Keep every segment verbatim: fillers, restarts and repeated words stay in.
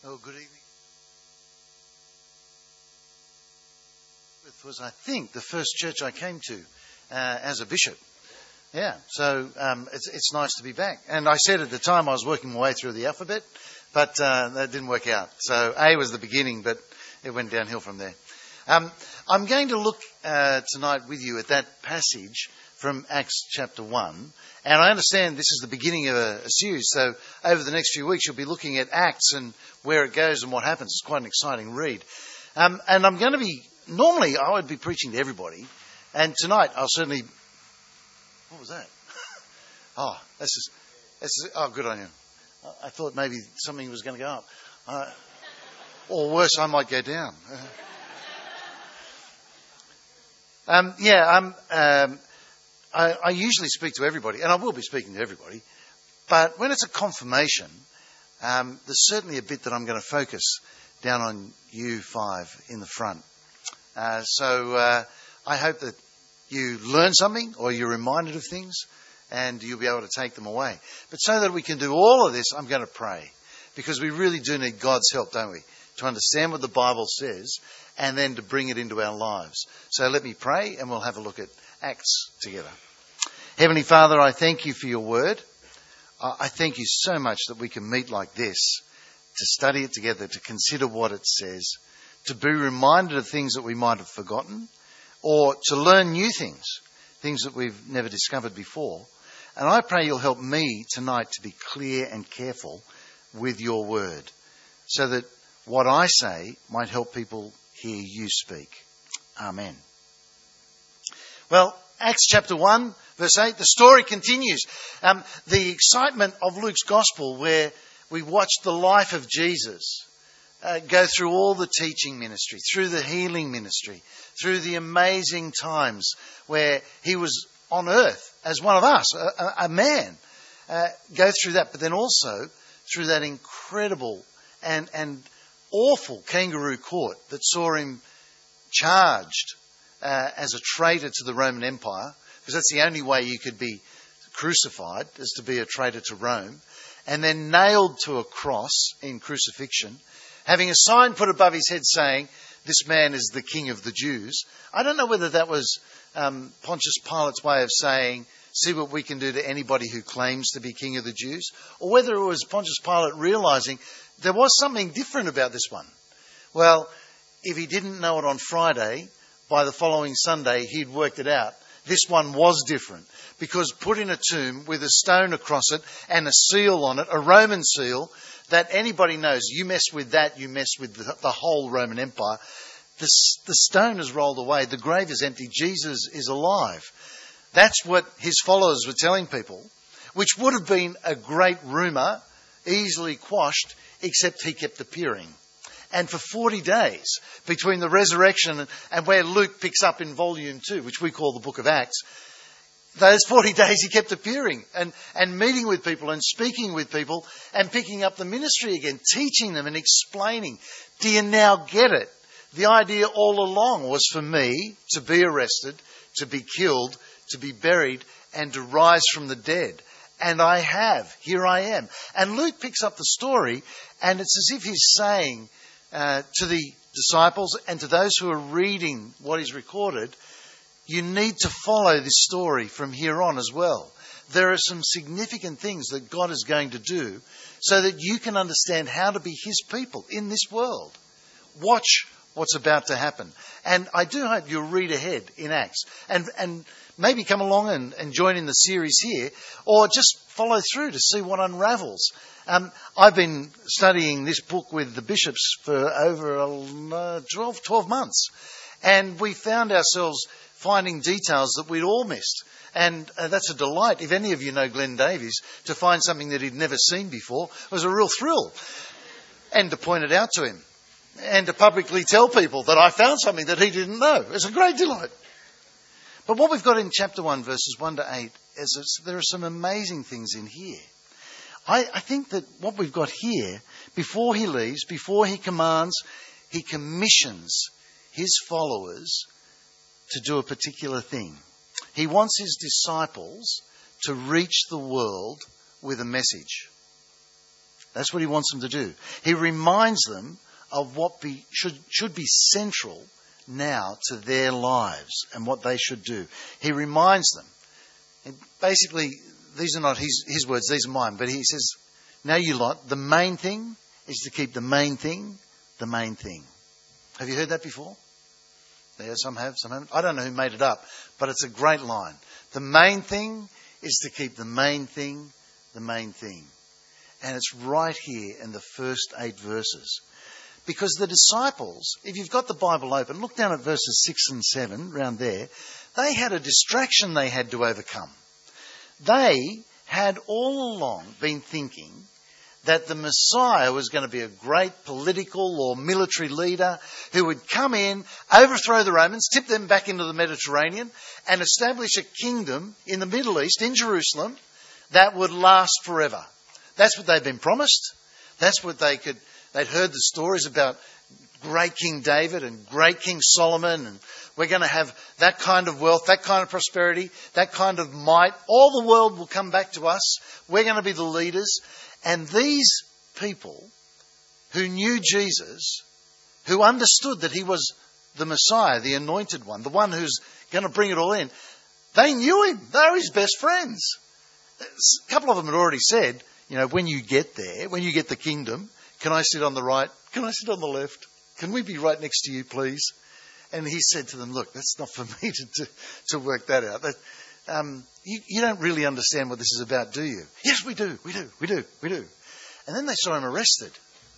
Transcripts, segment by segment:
Oh, good evening. It was, I think, the first church I came to uh, as a bishop. Yeah, so um, it's it's nice to be back. And I said at the time I was working my way through the alphabet, but uh, that didn't work out. So A was the beginning, but it went downhill from there. Um, I'm going to look uh, tonight with you at that passage from Acts chapter one. And I understand this is the beginning of a, a series, so over the next few weeks you'll be looking at Acts and where it goes and what happens. It's quite an exciting read. Um, and I'm going to be, normally I would be preaching to everybody, and tonight I'll certainly... What was that? oh, this is, this is, oh, good on you. I, I thought maybe something was going to go up. Uh, or worse, I might go down. um, yeah, um, um, I, I usually speak to everybody, and I will be speaking to everybody, but when it's a confirmation, um, there's certainly a bit that I'm going to focus down on you five in the front. Uh, so uh, I hope that you learn something or you're reminded of things and you'll be able to take them away. But so that we can do all of this, I'm going to pray, because we really do need God's help, don't we? To understand what the Bible says and then to bring it into our lives. So let me pray and we'll have a look at Acts together. Heavenly Father, I thank you for your word. I thank you so much that we can meet like this, to study it together, to consider what it says, to be reminded of things that we might have forgotten, or to learn new things, things that we've never discovered before. And I pray you'll help me tonight to be clear and careful with your word, so that what I say might help people hear you speak. Amen. Well, Acts chapter one, verse eight, the story continues. Um, the excitement of Luke's gospel, where we watch the life of Jesus uh, go through all the teaching ministry, through the healing ministry, through the amazing times where he was on earth as one of us, a, a man, uh, go through that, but then also through that incredible and, and awful kangaroo court that saw him charged uh, as a traitor to the Roman Empire, because that's the only way you could be crucified, is to be a traitor to Rome, and then nailed to a cross in crucifixion, having a sign put above his head saying, "This man is the King of the Jews." I don't know whether that was um, Pontius Pilate's way of saying, "See what we can do to anybody who claims to be King of the Jews," or whether it was Pontius Pilate realising there was something different about this one. Well, if he didn't know it on Friday, by the following Sunday he'd worked it out. This one was different, because put in a tomb with a stone across it and a seal on it, a Roman seal, that anybody knows, you mess with that, you mess with the, the whole Roman Empire. The, the stone is rolled away, the grave is empty, Jesus is alive. That's what his followers were telling people, which would have been a great rumour, easily quashed, except he kept appearing. And for forty days, between the resurrection and where Luke picks up in volume two, which we call the book of Acts, those forty days he kept appearing and, and meeting with people and speaking with people and picking up the ministry again, teaching them and explaining. Do you now get it? The idea all along was for me to be arrested, to be killed, to be buried, and to rise from the dead. And I have. Here I am. And Luke picks up the story, and it's as if he's saying uh, to the disciples and to those who are reading what is recorded, you need to follow this story from here on as well. There are some significant things that God is going to do so that you can understand how to be his people in this world. Watch what's about to happen. And I do hope you'll read ahead in Acts and and maybe come along and, and join in the series here, or just follow through to see what unravels. Um, I've been studying this book with the bishops for over uh, twelve, twelve months, and we found ourselves finding details that we'd all missed. And uh, that's a delight. If any of you know Glenn Davies, to find something that he'd never seen before was a real thrill. And to point it out to him. And to publicly tell people that I found something that he didn't know. It's a great delight. But what we've got in chapter one, verses one to eight, is that there are some amazing things in here. I, I think that what we've got here, before he leaves, before he commands, he commissions his followers to do a particular thing. He wants his disciples to reach the world with a message. That's what he wants them to do. He reminds them of what be, should, should be central now to their lives and what they should do. He reminds them. And basically, these are not his, his words, these are mine. But he says, now you lot, the main thing is to keep the main thing the main thing. Have you heard that before? Yeah, some have, some haven't. I don't know who made it up, but it's a great line. The main thing is to keep the main thing the main thing. And it's right here in the first eight verses. Because the disciples, if you've got the Bible open, look down at verses six and seven, round there. They had a distraction they had to overcome. They had all along been thinking that the Messiah was going to be a great political or military leader who would come in, overthrow the Romans, tip them back into the Mediterranean, and establish a kingdom in the Middle East, in Jerusalem, that would last forever. That's what they'd been promised. That's what they could... They'd heard the stories about great King David and great King Solomon, and we're going to have that kind of wealth, that kind of prosperity, that kind of might. All the world will come back to us. We're going to be the leaders. And these people who knew Jesus, who understood that he was the Messiah, the anointed one, the one who's going to bring it all in, they knew him. They were his best friends. A couple of them had already said, you know, when you get there, when you get the kingdom, can I sit on the right? Can I sit on the left? Can we be right next to you, please? And he said to them, look, that's not for me to to, to work that out. That, um, you, you don't really understand what this is about, do you? Yes, we do. We do. We do. We do. And then they saw him arrested.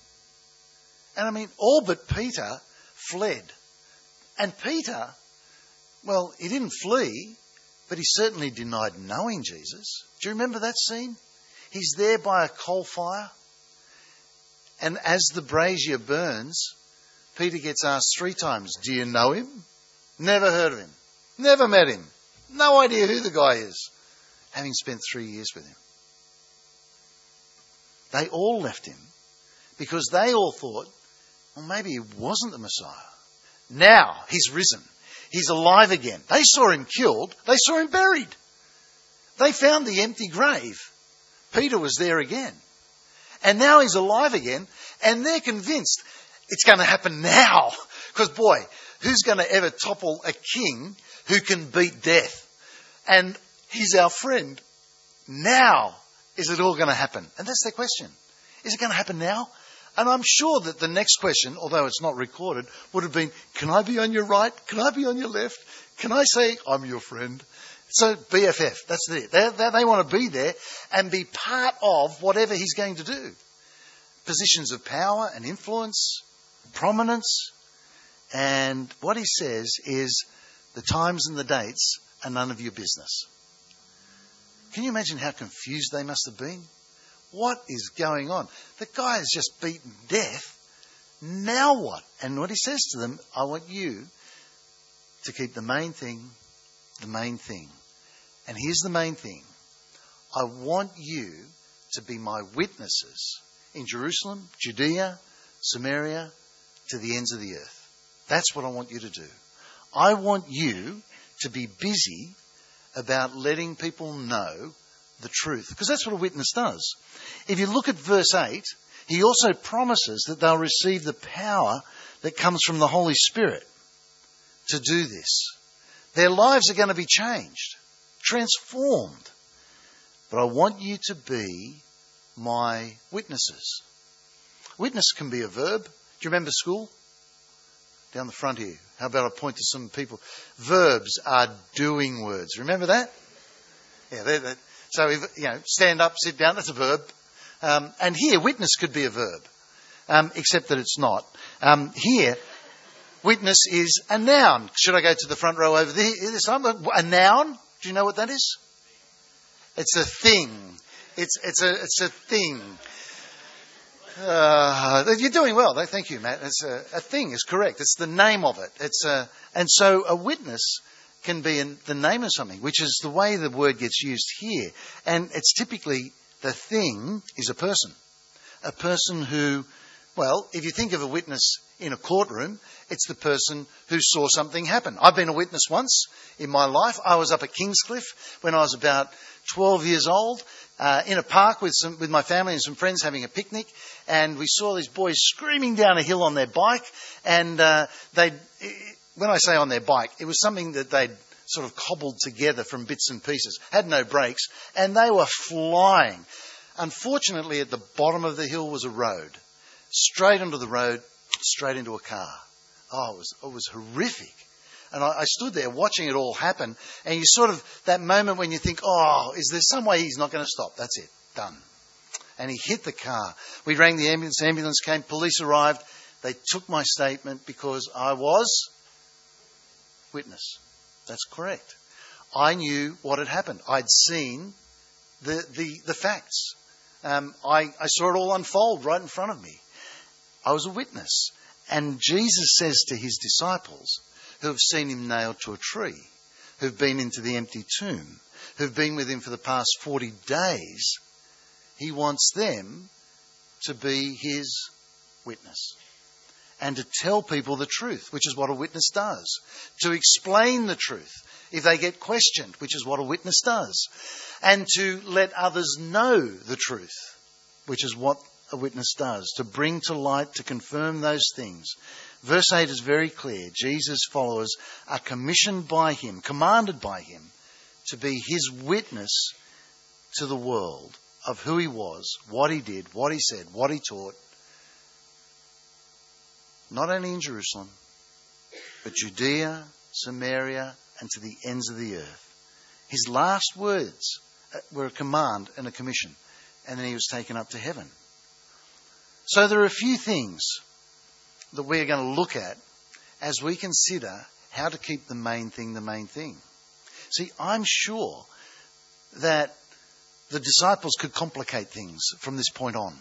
And I mean, all but Peter fled. And Peter, well, he didn't flee, but he certainly denied knowing Jesus. Do you remember that scene? He's there by a coal fire. And as the brazier burns, Peter gets asked three times, do you know him? Never heard of him. Never met him. No idea who the guy is. Having spent three years with him. They all left him because they all thought, well, maybe he wasn't the Messiah. Now he's risen. He's alive again. They saw him killed. They saw him buried. They found the empty grave. Peter was there again. And now he's alive again, and they're convinced it's going to happen now. Because, boy, who's going to ever topple a king who can beat death? And he's our friend. Now is it all going to happen? And that's their question. Is it going to happen now? And I'm sure that the next question, although it's not recorded, would have been, can I be on your right? Can I be on your left? Can I say, I'm your friend? So B F F, that's it. They, they, they want to be there and be part of whatever he's going to do. Positions of power and influence, prominence. And what he says is the times and the dates are none of your business. Can you imagine how confused they must have been? What is going on? The guy has just beaten death. Now what? And what he says to them, I want you to keep the main thing the main thing. And here's the main thing. I want you to be my witnesses in Jerusalem, Judea, Samaria, to the ends of the earth. That's what I want you to do. I want you to be busy about letting people know the truth. Because that's what a witness does. If you look at verse eight, he also promises that they'll receive the power that comes from the Holy Spirit to do this. Their lives are going to be changed, transformed. But I want you to be my witnesses. Witness can be a verb. Do you remember school? Down the front here. How about I point to some people? Verbs are doing words. Remember that? Yeah. They're, they're, so, if, you know, stand up, sit down, that's a verb. Um, and here, witness could be a verb, um, except that it's not. Um, here, witness is a noun. Should I go to the front row over there this time? A noun? Do you know what that is? It's a thing. It's it's a it's a thing. Uh, you're doing well. Thank you, Matt. It's a, a thing is correct. It's the name of it. It's a, and so a witness can be in the name of something, which is the way the word gets used here. And it's typically the thing is a person. A person who, well, if you think of a witness in a courtroom, it's the person who saw something happen. I've been a witness once in my life. I was up at Kingscliff when I was about twelve years old, uh, in a park with some with my family and some friends having a picnic, and we saw these boys screaming down a hill on their bike, and uh, they, when I say on their bike, it was something that they'd sort of cobbled together from bits and pieces, had no brakes, and they were flying. Unfortunately, at the bottom of the hill was a road. Straight onto the road, straight into a car. Oh, it was, it was horrific. And I, I stood there watching it all happen, and you sort of, that moment when you think, oh, is there some way he's not going to stop? That's it, done. And he hit the car. We rang the ambulance, ambulance came, police arrived. They took my statement because I was witness. That's correct. I knew what had happened. I'd seen the the, the facts. Um, I, I saw it all unfold right in front of me. I was a witness. And Jesus says to his disciples, who have seen him nailed to a tree, who've been into the empty tomb, who've been with him for the past forty days, he wants them to be his witness. And to tell people the truth, which is what a witness does. To explain the truth if they get questioned, which is what a witness does. And to let others know the truth, which is what a witness does. To bring to light, to confirm those things. Verse eight is very clear. Jesus' followers are commissioned by him, commanded by him, to be his witness to the world of who he was, what he did, what he said, what he taught. Not only in Jerusalem, but Judea, Samaria, and to the ends of the earth. His last words were a command and a commission, and then he was taken up to heaven. So there are a few things that we're going to look at as we consider how to keep the main thing the main thing. See, I'm sure that the disciples could complicate things from this point on.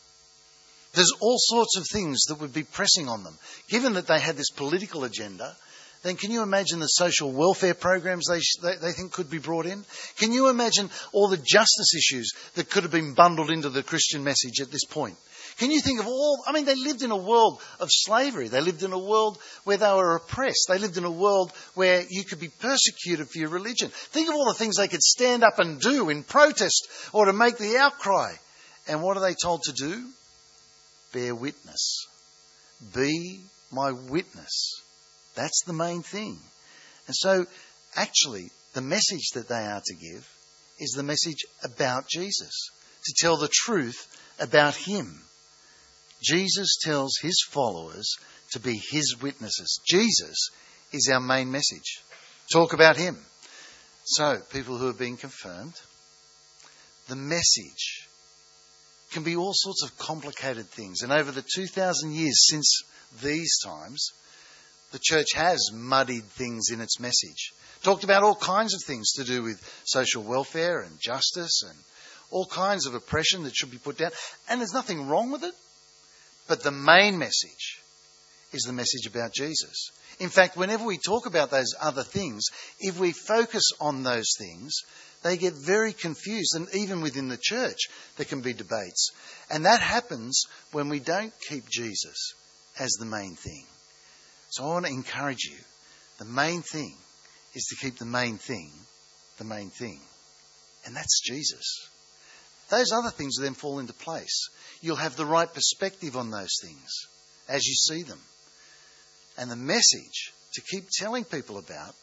There's all sorts of things that would be pressing on them. Given that they had this political agenda, then can you imagine the social welfare programs they, they, they think could be brought in? Can you imagine all the justice issues that could have been bundled into the Christian message at this point? Can you think of all, I mean, they lived in a world of slavery. They lived in a world where they were oppressed. They lived in a world where you could be persecuted for your religion. Think of all the things they could stand up and do in protest or to make the outcry. And what are they told to do? Bear witness. Be my witness. That's the main thing. And so, actually, the message that they are to give is the message about Jesus. To tell the truth about him. Jesus tells his followers to be his witnesses. Jesus is our main message. Talk about him. So, people who are being confirmed, the message can be all sorts of complicated things. And over the two thousand years since these times, the church has muddied things in its message. Talked about all kinds of things to do with social welfare and justice and all kinds of oppression that should be put down. And there's nothing wrong with it. But the main message is the message about Jesus. In fact, whenever we talk about those other things, if we focus on those things, they get very confused. And even within the church, there can be debates. And that happens when we don't keep Jesus as the main thing. So I want to encourage you. The main thing is to keep the main thing the main thing. And that's Jesus. Those other things will then fall into place. You'll have the right perspective on those things as you see them. And the message to keep telling people about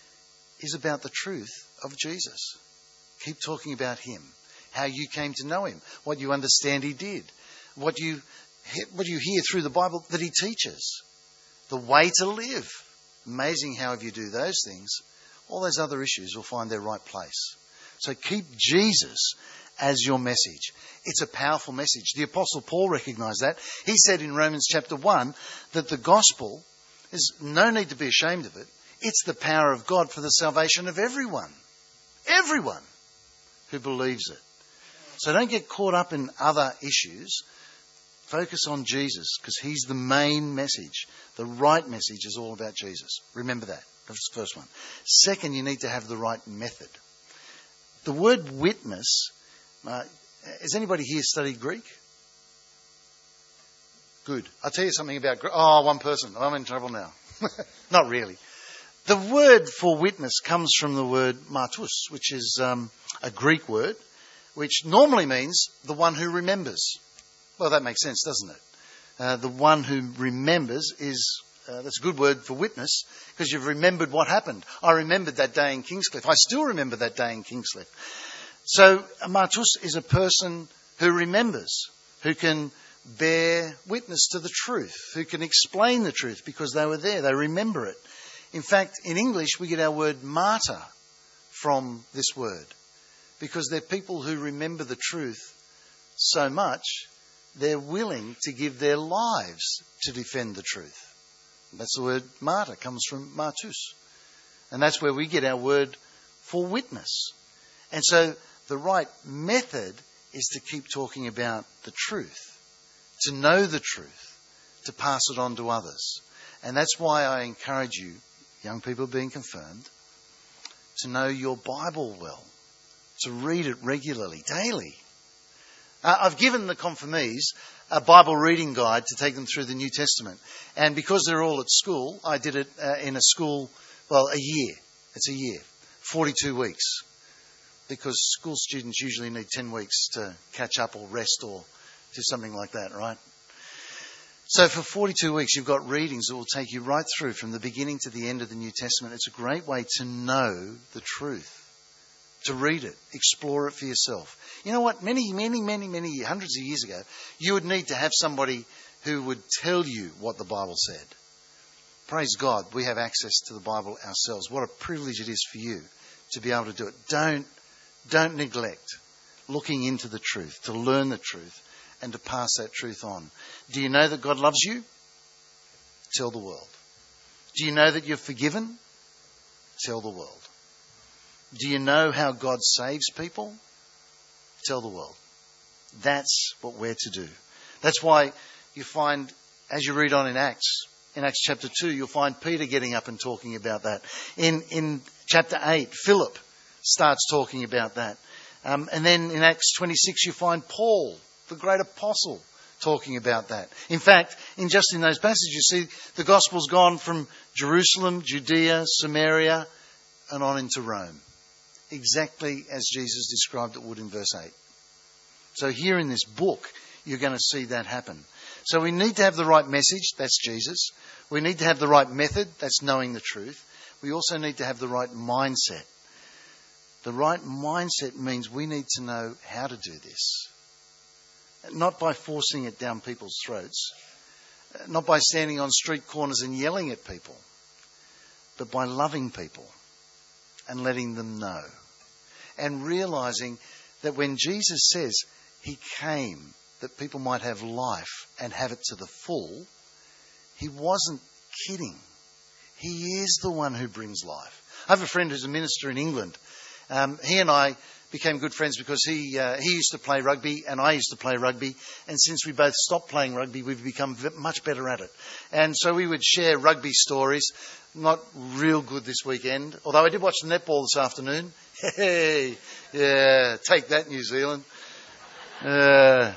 is about the truth of Jesus. Keep talking about him, how you came to know him, what you understand he did, what you, what you hear through the Bible that he teaches, the way to live. Amazing how if you do those things, all those other issues will find their right place. So keep Jesus as your message. It's a powerful message. The Apostle Paul recognised that. He said in Romans chapter one that the gospel, there's no need to be ashamed of it. It's the power of God for the salvation of everyone. Everyone who believes it. So don't get caught up in other issues. Focus on Jesus because he's the main message. The right message is all about Jesus. Remember that. That's the first one. Second, you need to have the right method. The word witness, uh, has anybody here studied Greek? Good. I'll tell you something about Greek. Oh, one person. I'm in trouble now. Not really. The word for witness comes from the word martus, which is um, a Greek word, which normally means the one who remembers. Well, that makes sense, doesn't it? Uh, the one who remembers is, uh, that's a good word for witness, because you've remembered what happened. I remembered that day in Kingscliff. I still remember that day in Kingscliff. So a martus is a person who remembers, who can bear witness to the truth, who can explain the truth because they were there, they remember it. In fact, in English, we get our word martyr from this word, because they're people who remember the truth so much, they're willing to give their lives to defend the truth. That's the word martyr, comes from martus. And that's where we get our word for witness. And so the right method is to keep talking about the truth, to know the truth, to pass it on to others. And that's why I encourage you, young people being confirmed, to know your Bible well, to read it regularly, daily. Uh, I've given the confirmees a Bible reading guide to take them through the New Testament. And because they're all at school, I did it uh, in a school, well, a year. It's a year, forty-two weeks. Because school students usually need ten weeks to catch up or rest or do something like that, right? So for forty-two weeks, you've got readings that will take you right through from the beginning to the end of the New Testament. It's a great way to know the truth, to read it, explore it for yourself. You know what? Many, many, many, many, hundreds of years ago, you would need to have somebody who would tell you what the Bible said. Praise God, we have access to the Bible ourselves. What a privilege it is for you to be able to do it. Don't, don't neglect looking into the truth, to learn the truth, and to pass that truth on. Do you know that God loves you? Tell the world. Do you know that you're forgiven? Tell the world. Do you know how God saves people? Tell the world. That's what we're to do. That's why you find, as you read on in Acts, in Acts chapter two, you'll find Peter getting up and talking about that. In, in chapter eight, Philip starts talking about that. Um, and then in Acts twenty-six, you find Paul, the great apostle, talking about that. In fact, in just in those passages, you see the gospel's gone from Jerusalem, Judea, Samaria, and on into Rome. Exactly as Jesus described it would in verse eight. So here in this book, you're going to see that happen. So we need to have the right message, that's Jesus. We need to have the right method, that's knowing the truth. We also need to have the right mindset. The right mindset means we need to know how to do this. Not by forcing it down people's throats, not by standing on street corners and yelling at people, but by loving people and letting them know. And realising that when Jesus says he came that people might have life and have it to the full, he wasn't kidding. He is the one who brings life. I have a friend who's a minister in England. Um, he and I became good friends because he uh, he used to play rugby and I used to play rugby. And since we both stopped playing rugby, we've become much better at it. And so we would share rugby stories. Not real good this weekend, although I did watch the netball this afternoon. Hey, yeah, take that, New Zealand. Uh,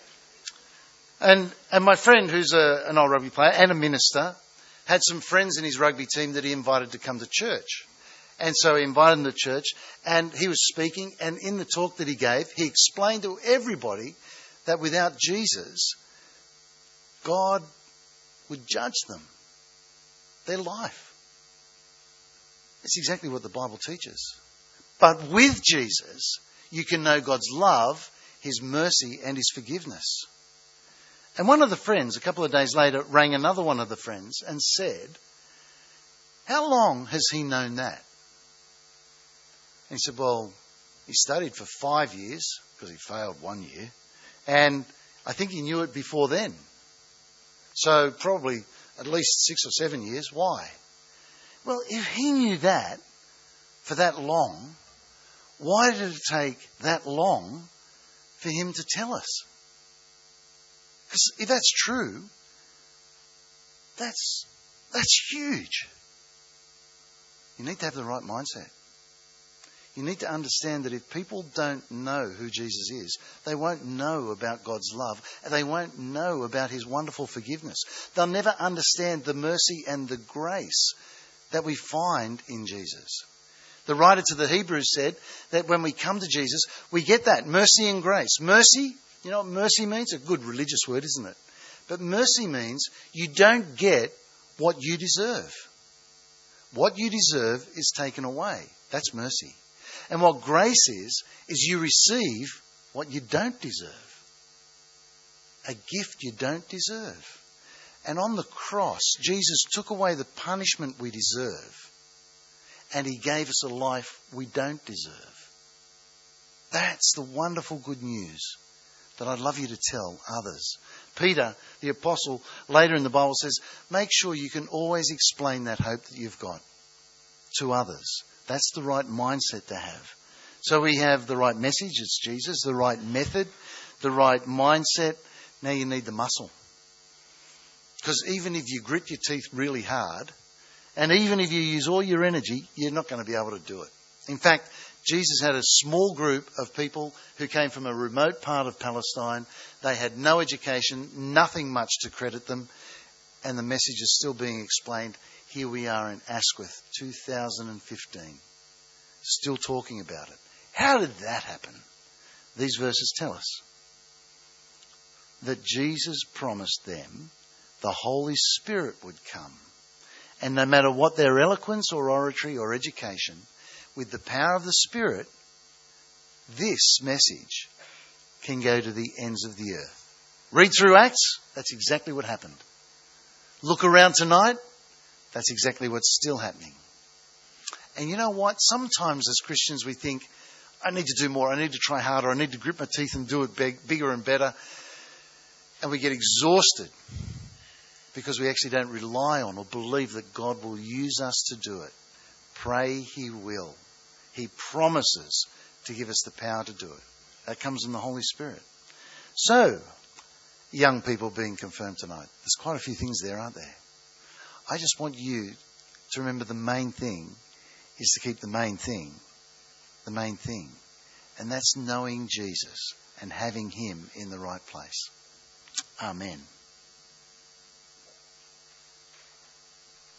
and and my friend, who's a, an old rugby player and a minister, had some friends in his rugby team that he invited to come to church. And so he invited them to church, and he was speaking, and in the talk that he gave, he explained to everybody that without Jesus, God would judge them, their life. That's exactly what the Bible teaches. But with Jesus, you can know God's love, his mercy, and his forgiveness. And one of the friends, a couple of days later, rang another one of the friends and said, "How long has he known that?" And he said, "Well, he studied for five years because he failed one year. And I think he knew it before then. So probably at least six or seven years. Why?" Well, if he knew that for that long, why did it take that long for him to tell us? Because if that's true, that's, that's huge. You need to have the right mindset. You need to understand that if people don't know who Jesus is, they won't know about God's love. They won't know about his wonderful forgiveness. They'll never understand the mercy and the grace that we find in Jesus. The writer to the Hebrews said that when we come to Jesus, we get that mercy and grace. Mercy, you know what mercy means? A good religious word, isn't it? But mercy means you don't get what you deserve. What you deserve is taken away. That's mercy. And what grace is, is you receive what you don't deserve. A gift you don't deserve. And on the cross, Jesus took away the punishment we deserve. And he gave us a life we don't deserve. That's the wonderful good news that I'd love you to tell others. Peter, the apostle, later in the Bible says, make sure you can always explain that hope that you've got to others. That's the right mindset to have. So we have the right message, it's Jesus, the right method, the right mindset. Now you need the muscle. Because even if you grit your teeth really hard, and even if you use all your energy, you're not going to be able to do it. In fact, Jesus had a small group of people who came from a remote part of Palestine. They had no education, nothing much to credit them, and the message is still being explained. Here we are in Asquith, two thousand fifteen, still talking about it. How did that happen? These verses tell us that Jesus promised them the Holy Spirit would come. And no matter what their eloquence or oratory or education, with the power of the Spirit, this message can go to the ends of the earth. Read through Acts, that's exactly what happened. Look around tonight, that's exactly what's still happening. And you know what? Sometimes as Christians we think, I need to do more, I need to try harder, I need to grit my teeth and do it big, bigger and better. And we get exhausted because we actually don't rely on or believe that God will use us to do it. Pray he will. He promises to give us the power to do it. That comes from the Holy Spirit. So, young people being confirmed tonight, there's quite a few things there, aren't there? I just want you to remember the main thing is to keep the main thing, the main thing. And that's knowing Jesus and having him in the right place. Amen.